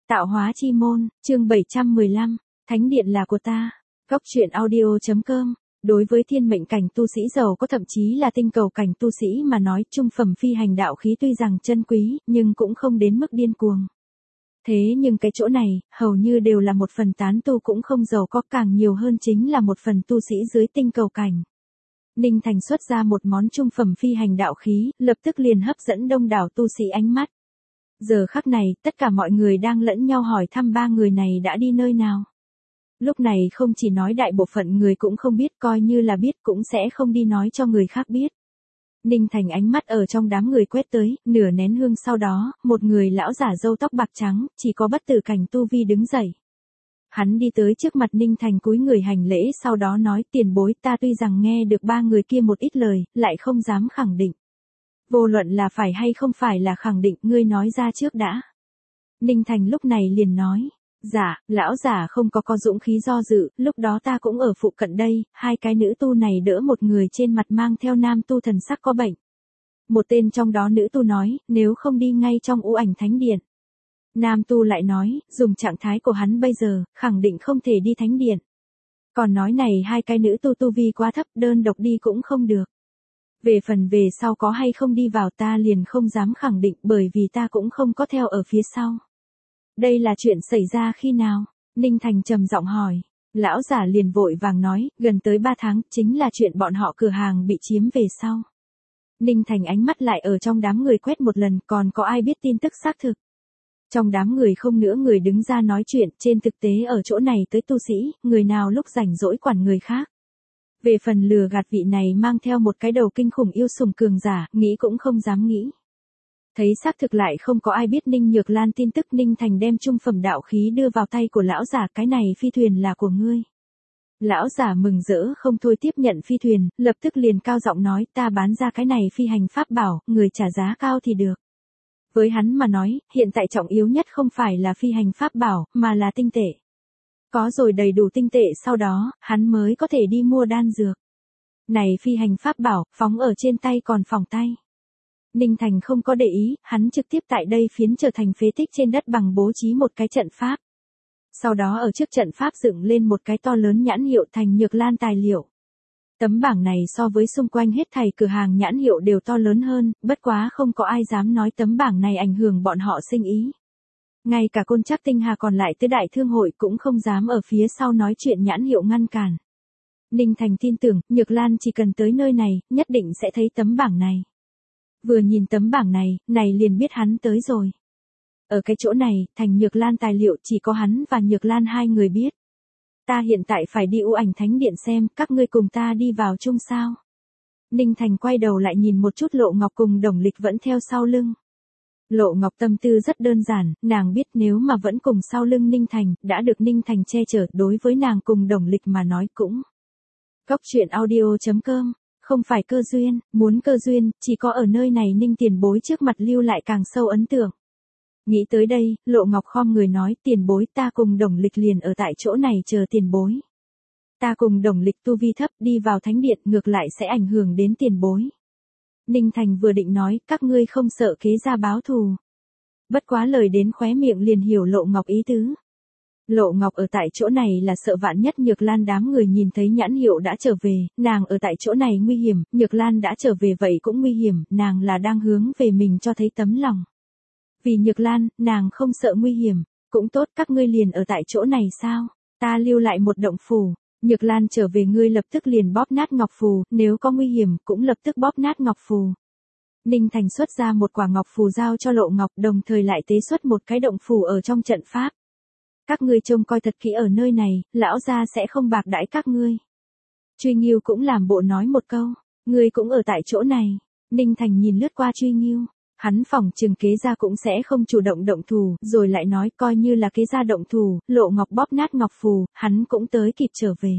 Tạo hóa chi môn, chương 715, Thánh điện là của ta. Góc truyện audio.com. Đối với thiên mệnh cảnh tu sĩ giàu có thậm chí là tinh cầu cảnh tu sĩ mà nói, trung phẩm phi hành đạo khí tuy rằng chân quý, nhưng cũng không đến mức điên cuồng. Thế nhưng cái chỗ này, hầu như đều là một phần tán tu cũng không giàu có, càng nhiều hơn chính là một phần tu sĩ dưới tinh cầu cảnh. Ninh Thành xuất ra một món trung phẩm phi hành đạo khí, lập tức liền hấp dẫn đông đảo tu sĩ ánh mắt. Giờ khắc này, tất cả mọi người đang lẫn nhau hỏi thăm ba người này đã đi nơi nào. Lúc này không chỉ nói đại bộ phận người cũng không biết, coi như là biết cũng sẽ không đi nói cho người khác biết. Ninh Thành ánh mắt ở trong đám người quét tới, nửa nén hương sau đó, một người lão giả râu tóc bạc trắng, chỉ có bất tử cảnh tu vi đứng dậy. Hắn đi tới trước mặt Ninh Thành cúi người hành lễ, sau đó nói: tiền bối, ta tuy rằng nghe được ba người kia một ít lời, lại không dám khẳng định. Vô luận là phải hay không phải là khẳng định, ngươi nói ra trước đã. Ninh Thành lúc này liền nói: dạ, lão giả không có dũng khí do dự, lúc đó ta cũng ở phụ cận đây, hai cái nữ tu này đỡ một người trên mặt mang theo nam tu thần sắc có bệnh. Một tên trong đó nữ tu nói, nếu không đi ngay trong U Ảnh Thánh Điện. Nam tu lại nói, dùng trạng thái của hắn bây giờ, khẳng định không thể đi thánh điện. Còn nói này hai cái nữ tu vi quá thấp, đơn độc đi cũng không được. Về phần về sau có hay không đi vào ta liền không dám khẳng định, bởi vì ta cũng không có theo ở phía sau. Đây là chuyện xảy ra khi nào? Ninh Thành trầm giọng hỏi. Lão giả liền vội vàng nói, gần tới 3 tháng, chính là chuyện bọn họ cửa hàng bị chiếm về sau. Ninh Thành ánh mắt lại ở trong đám người quét một lần, còn có ai biết tin tức xác thực? Trong đám người không nữa người đứng ra nói chuyện, trên thực tế ở chỗ này tới tu sĩ, người nào lúc rảnh rỗi quản người khác. Về phần lừa gạt vị này mang theo một cái đầu kinh khủng yêu sùng cường giả, nghĩ cũng không dám nghĩ. Thấy xác thực lại không có ai biết Ninh Nhược Lan tin tức, Ninh Thành đem trung phẩm đạo khí đưa vào tay của lão giả, cái này phi thuyền là của ngươi. Lão giả mừng rỡ không thôi tiếp nhận phi thuyền, lập tức liền cao giọng nói, ta bán ra cái này phi hành pháp bảo, người trả giá cao thì được. Với hắn mà nói, hiện tại trọng yếu nhất không phải là phi hành pháp bảo, mà là tinh tệ. Có rồi đầy đủ tinh tệ sau đó, hắn mới có thể đi mua đan dược. Này phi hành pháp bảo, phóng ở trên tay còn phỏng tay. Ninh Thành không có để ý, hắn trực tiếp tại đây phiến trở thành phế tích trên đất bằng bố trí một cái trận pháp. Sau đó ở trước trận pháp dựng lên một cái to lớn nhãn hiệu Thành Nhược Lan tài liệu. Tấm bảng này so với xung quanh hết thảy cửa hàng nhãn hiệu đều to lớn hơn, bất quá không có ai dám nói tấm bảng này ảnh hưởng bọn họ sinh ý. Ngay cả Côn Trác Tinh Hà còn lại tới đại thương hội cũng không dám ở phía sau nói chuyện nhãn hiệu ngăn cản. Ninh Thành tin tưởng, Nhược Lan chỉ cần tới nơi này, nhất định sẽ thấy tấm bảng này. Vừa nhìn tấm bảng này liền biết hắn tới rồi. Ở cái chỗ này, Thành Nhược Lan tài liệu chỉ có hắn và Nhược Lan hai người biết. Ta hiện tại phải đi U Ảnh Thánh Điện xem, các ngươi cùng ta đi vào chung sao? Ninh Thành quay đầu lại nhìn một chút Lộ Ngọc cùng Đồng Lịch vẫn theo sau lưng. Lộ Ngọc tâm tư rất đơn giản, nàng biết nếu mà vẫn cùng sau lưng Ninh Thành, đã được Ninh Thành che chở, đối với nàng cùng Đồng Lịch mà nói cũng. Góc truyện audio.com, không phải cơ duyên, muốn cơ duyên, chỉ có ở nơi này Ninh tiền bối trước mặt lưu lại càng sâu ấn tượng. Nghĩ tới đây, Lộ Ngọc khom người nói, tiền bối, ta cùng Đồng Lịch liền ở tại chỗ này chờ tiền bối. Ta cùng Đồng Lịch tu vi thấp, đi vào thánh điện ngược lại sẽ ảnh hưởng đến tiền bối. Ninh Thành vừa định nói, các ngươi không sợ kế gia báo thù. Bất quá lời đến khóe miệng liền hiểu Lộ Ngọc ý tứ. Lộ Ngọc ở tại chỗ này là sợ vạn nhất Nhược Lan đám người nhìn thấy nhãn hiệu đã trở về, nàng ở tại chỗ này nguy hiểm, Nhược Lan đã trở về vậy cũng nguy hiểm, nàng là đang hướng về mình cho thấy tấm lòng. Vì Nhược Lan, nàng không sợ nguy hiểm, cũng tốt, các ngươi liền ở tại chỗ này sao, ta lưu lại một động phù, Nhược Lan trở về ngươi lập tức liền bóp nát ngọc phù, nếu có nguy hiểm cũng lập tức bóp nát ngọc phù. Ninh Thành xuất ra một quả ngọc phù giao cho Lộ Ngọc, đồng thời lại tế xuất một cái động phù ở trong trận pháp. Các ngươi trông coi thật kỹ ở nơi này, lão gia sẽ không bạc đãi các ngươi. Truy Nghiêu cũng làm bộ nói một câu, ngươi cũng ở tại chỗ này. Ninh Thành nhìn lướt qua Truy Nghiêu, hắn phỏng chừng kế gia cũng sẽ không chủ động động thủ, rồi lại nói coi như là kế gia động thủ, Lộ Ngọc bóp nát ngọc phù, hắn cũng tới kịp trở về.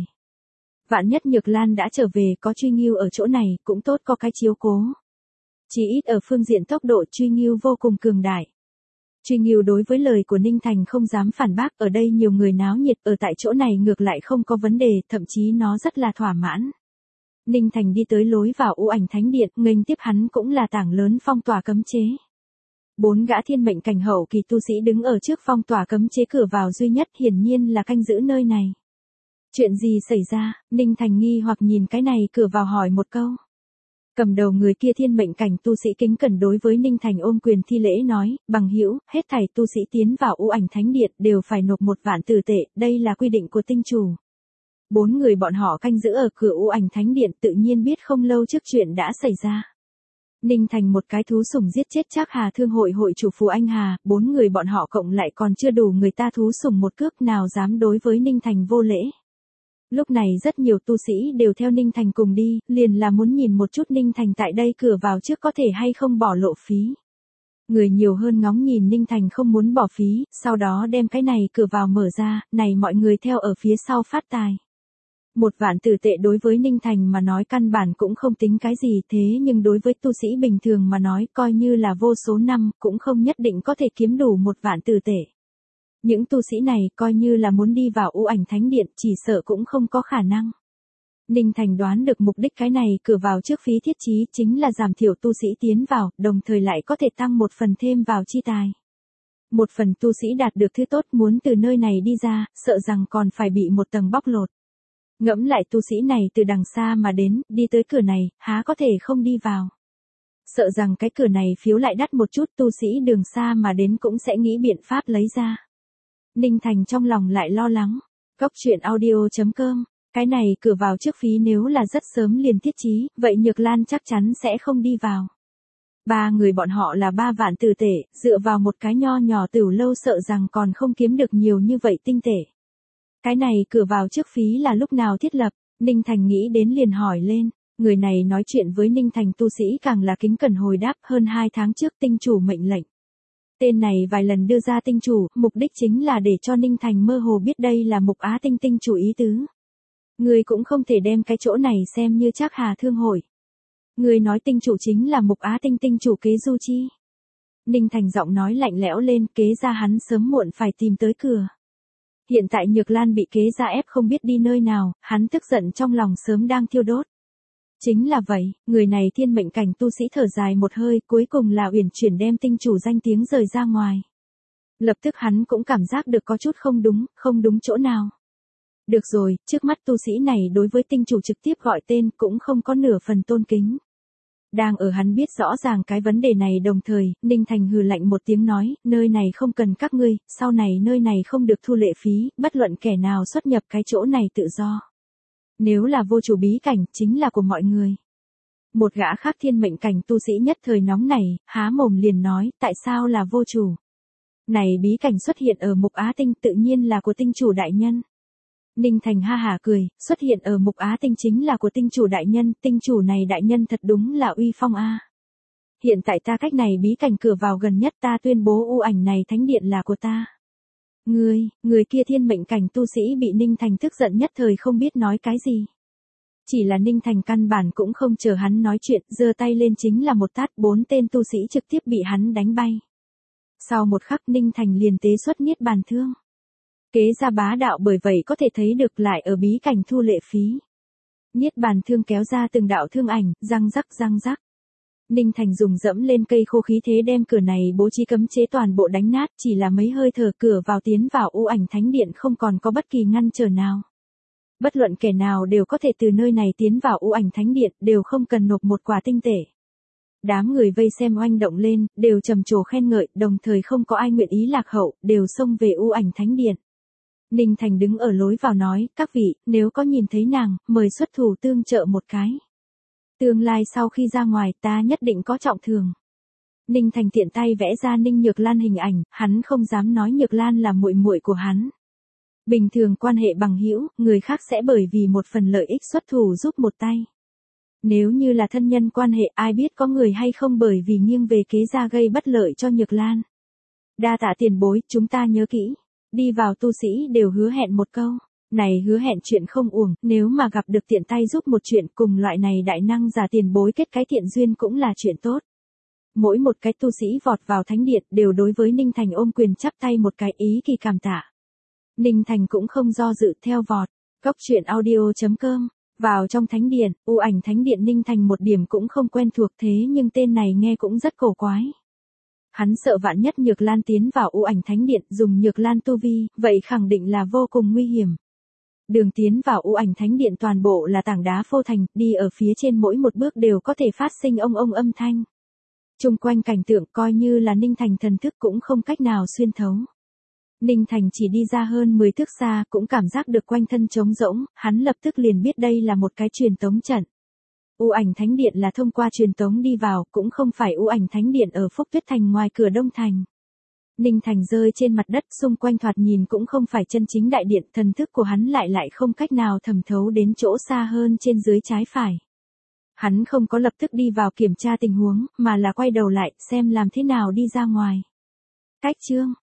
Vạn nhất Nhược Lan đã trở về, có Truy Nghiêu ở chỗ này, cũng tốt có cái chiếu cố. Chỉ ít ở phương diện tốc độ Truy Nghiêu vô cùng cường đại. Truy Nghiêu đối với lời của Ninh Thành không dám phản bác, ở đây nhiều người náo nhiệt, ở tại chỗ này ngược lại không có vấn đề, thậm chí nó rất là thỏa mãn. Ninh Thành đi tới lối vào U Ảnh Thánh Điện, nghênh tiếp hắn cũng là tảng lớn phong tỏa cấm chế. 4 gã thiên mệnh cảnh hậu kỳ tu sĩ đứng ở trước phong tỏa cấm chế cửa vào duy nhất, hiển nhiên là canh giữ nơi này. Chuyện gì xảy ra? Ninh Thành nghi hoặc nhìn cái này cửa vào hỏi một câu. Cầm đầu người kia thiên mệnh cảnh tu sĩ kính cẩn đối với Ninh Thành ôm quyền thi lễ nói, bằng hữu, hết thảy tu sĩ tiến vào U Ảnh Thánh Điện đều phải nộp 1 vạn tử tệ, đây là quy định của tinh chủ. 4 người bọn họ canh giữ ở cửa U Ảnh Thánh Điện tự nhiên biết không lâu trước chuyện đã xảy ra. Ninh Thành một cái thú sủng giết chết Trác Hà Thương hội hội chủ Phù Anh Hà, 4 người bọn họ cộng lại còn chưa đủ người ta thú sủng một cước, nào dám đối với Ninh Thành vô lễ. Lúc này rất nhiều tu sĩ đều theo Ninh Thành cùng đi, liền là muốn nhìn một chút Ninh Thành tại đây cửa vào trước có thể hay không bỏ lộ phí. Người nhiều hơn ngóng nhìn Ninh Thành không muốn bỏ phí, sau đó đem cái này cửa vào mở ra, này mọi người theo ở phía sau phát tài. 1 vạn tử tệ đối với Ninh Thành mà nói căn bản cũng không tính cái gì, thế nhưng đối với tu sĩ bình thường mà nói coi như là vô số năm cũng không nhất định có thể kiếm đủ 1 vạn tử tệ. Những tu sĩ này coi như là muốn đi vào U Ảnh Thánh Điện chỉ sợ cũng không có khả năng. Ninh Thành đoán được mục đích cái này cửa vào trước phí thiết trí chính là giảm thiểu tu sĩ tiến vào, đồng thời lại có thể tăng 1 phần thêm vào chi tài. 1 phần tu sĩ đạt được thứ tốt muốn từ nơi này đi ra, sợ rằng còn phải bị 1 tầng bóc lột. Ngẫm lại tu sĩ này từ đằng xa mà đến, đi tới cửa này, há có thể không đi vào. Sợ rằng cái cửa này phiếu lại đắt một chút, tu sĩ đường xa mà đến cũng sẽ nghĩ biện pháp lấy ra. Ninh Thành trong lòng lại lo lắng. Góc truyện audio.com, cái này cửa vào trước phí nếu là rất sớm liền thiết trí, vậy Nhược Lan chắc chắn sẽ không đi vào. 3 người bọn họ là 3 vạn tử tệ, dựa vào một cái nho nhỏ tửu lâu sợ rằng còn không kiếm được nhiều như vậy tinh tệ. Cái này cửa vào trước phí là lúc nào thiết lập? Ninh Thành nghĩ đến liền hỏi lên. Người này nói chuyện với Ninh Thành tu sĩ càng là kính cẩn hồi đáp, hơn 2 tháng trước tinh chủ mệnh lệnh. Tên này vài lần đưa ra tinh chủ, mục đích chính là để cho Ninh Thành mơ hồ biết đây là Mục Á Tinh tinh chủ ý tứ. Người cũng không thể đem cái chỗ này xem như Trác Hà Thương hội. Người nói tinh chủ chính là Mục Á Tinh tinh chủ Kế Du Chi. Ninh Thành giọng nói lạnh lẽo lên, kế ra hắn sớm muộn phải tìm tới cửa. Hiện tại Nhược Lan bị kế ra ép không biết đi nơi nào, hắn tức giận trong lòng sớm đang thiêu đốt. Chính là vậy, người này thiên mệnh cảnh tu sĩ thở dài một hơi, cuối cùng là uyển chuyển đem tinh chủ danh tiếng rời ra ngoài. Lập tức hắn cũng cảm giác được có chút không đúng chỗ nào. Được rồi, trước mắt tu sĩ này đối với tinh chủ trực tiếp gọi tên cũng không có nửa phần tôn kính. Đang ở hắn biết rõ ràng cái vấn đề này đồng thời, Ninh Thành hừ lạnh một tiếng nói, nơi này không cần các ngươi, sau này nơi này không được thu lệ phí, bất luận kẻ nào xuất nhập cái chỗ này tự do. Nếu là vô chủ bí cảnh, chính là của mọi người. Một gã khác thiên mệnh cảnh tu sĩ nhất thời nóng này, há mồm liền nói, tại sao là vô chủ? Này bí cảnh xuất hiện ở Mục Á Tinh tự nhiên là của tinh chủ đại nhân. Ninh Thành ha hả cười, xuất hiện ở Mục Á Tinh chính là của tinh chủ đại nhân, tinh chủ này đại nhân thật đúng là uy phong a. Hiện tại ta cách này bí cảnh cửa vào gần nhất ta tuyên bố U Ảnh này thánh điện là của ta. Người kia thiên mệnh cảnh tu sĩ bị Ninh Thành tức giận nhất thời không biết nói cái gì. Chỉ là Ninh Thành căn bản cũng không chờ hắn nói chuyện, giơ tay lên chính là một tát, 4 tên tu sĩ trực tiếp bị hắn đánh bay. Sau một khắc Ninh Thành liền tế xuất niết bàn thương. Kế ra bá đạo bởi vậy có thể thấy được lại ở bí cảnh thu lệ phí. Niết bàn thương kéo ra từng đạo thương ảnh, răng rắc. Ninh Thành dùng dẫm lên cây khô khí thế đem cửa này bố trí cấm chế toàn bộ đánh nát, chỉ là mấy hơi thở cửa vào tiến vào U Ảnh Thánh Điện không còn có bất kỳ ngăn trở nào. Bất luận kẻ nào đều có thể từ nơi này tiến vào U Ảnh Thánh Điện, đều không cần nộp 1 quả tinh tệ. Đám người vây xem oanh động lên, đều trầm trồ khen ngợi, đồng thời không có ai nguyện ý lạc hậu, đều xông về U Ảnh Thánh Điện. Ninh Thành đứng ở lối vào nói, các vị, nếu có nhìn thấy nàng, mời xuất thủ tương trợ một cái. Tương lai sau khi ra ngoài ta nhất định có trọng thưởng. Ninh Thành tiện tay vẽ ra Ninh Nhược Lan hình ảnh, hắn không dám nói Nhược Lan là muội muội của hắn. Bình thường quan hệ bằng hữu, người khác sẽ bởi vì một phần lợi ích xuất thủ giúp một tay. Nếu như là thân nhân quan hệ ai biết có người hay không bởi vì nghiêng về kế ra gây bất lợi cho Nhược Lan. Đa tạ tiền bối, chúng ta nhớ kỹ. Đi vào tu sĩ đều hứa hẹn một câu. Này hứa hẹn chuyện không uổng, nếu mà gặp được tiện tay giúp một chuyện cùng loại này đại năng giả tiền bối kết cái thiện duyên cũng là chuyện tốt. Mỗi một cái tu sĩ vọt vào thánh điện đều đối với Ninh Thành ôm quyền chắp tay một cái ý kỳ cảm tạ. Ninh Thành cũng không do dự theo vọt. Góc truyện audio.com, vào trong thánh điện, U Ảnh Thánh Điện Ninh Thành một điểm cũng không quen thuộc thế nhưng tên này nghe cũng rất cổ quái. Hắn sợ vạn nhất Nhược Lan tiến vào U Ảnh Thánh Điện dùng Nhược Lan tu vi, vậy khẳng định là vô cùng nguy hiểm. Đường tiến vào U Ảnh Thánh Điện toàn bộ là tảng đá phô thành, đi ở phía trên mỗi một bước đều có thể phát sinh ông âm thanh. Chung quanh cảnh tượng coi như là Ninh Thành thần thức cũng không cách nào xuyên thấu. Ninh Thành chỉ đi ra hơn 10 thước xa cũng cảm giác được quanh thân trống rỗng, hắn lập tức liền biết đây là một cái truyền tống trận. U Ảnh Thánh Điện là thông qua truyền tống đi vào, cũng không phải U Ảnh Thánh Điện ở Phúc Tuyết Thành ngoài cửa Đông Thành. Ninh Thành rơi trên mặt đất, xung quanh thoạt nhìn cũng không phải chân chính đại điện, thần thức của hắn lại không cách nào thẩm thấu đến chỗ xa hơn trên dưới trái phải. Hắn không có lập tức đi vào kiểm tra tình huống, mà là quay đầu lại, xem làm thế nào đi ra ngoài. Cách chương